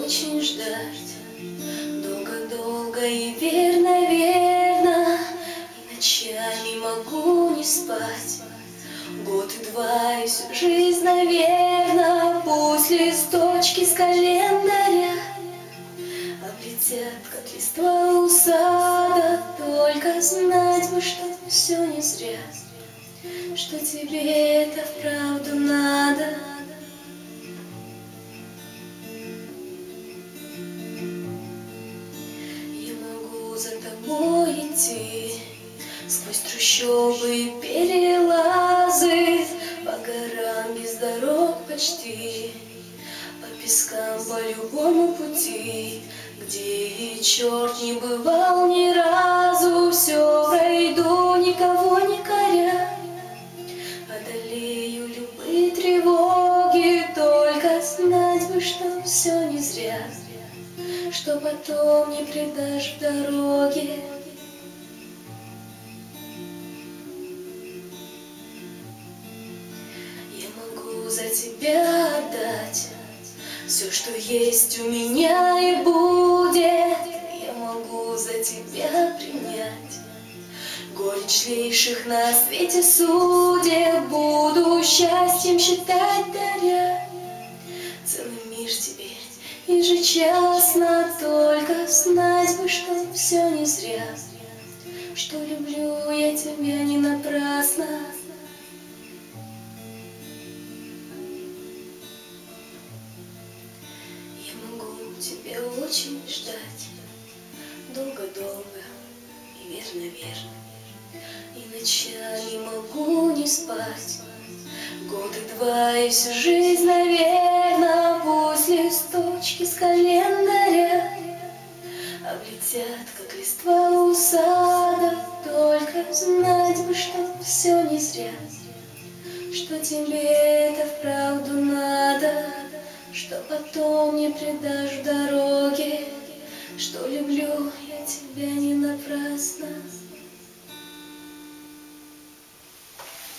очень ждать, долго-долго и верно, и ночами могу не спать. Год и два, и всю жизнь, наверно, пусть листочки с календаря облетят, как листва у сада. Только знать бы, что все не зря, что тебе это вправду надо. Я могу за тобой идти сквозь трущобы и перелазы, по горам без дорог почти, по пескам, по любому пути, где и черт не бывал ни разу. Все пройду, никого не коря, одолею любые тревоги. Только знать бы, что все не зря, что потом не предашь в дороге. Я могу за тебя отдать все, что есть у меня и будет. Я могу за тебя принять горечь злейших на свете судеб. Буду счастьем считать, даря целый мир тебе ежечасно. Только знать бы, что все не зря, что люблю я тебя не напрасно. Я могу тебя очень ждать, долго-долго и верно, и ночами могу не спать. Год и два, и всю жизнь, наверно, пусть листочки с календаря облетят, как листва у сада. Только знать бы, что все не зря, что тебе это вправду надо, что потом не предашь в дороге, что люблю я тебя не напрасно.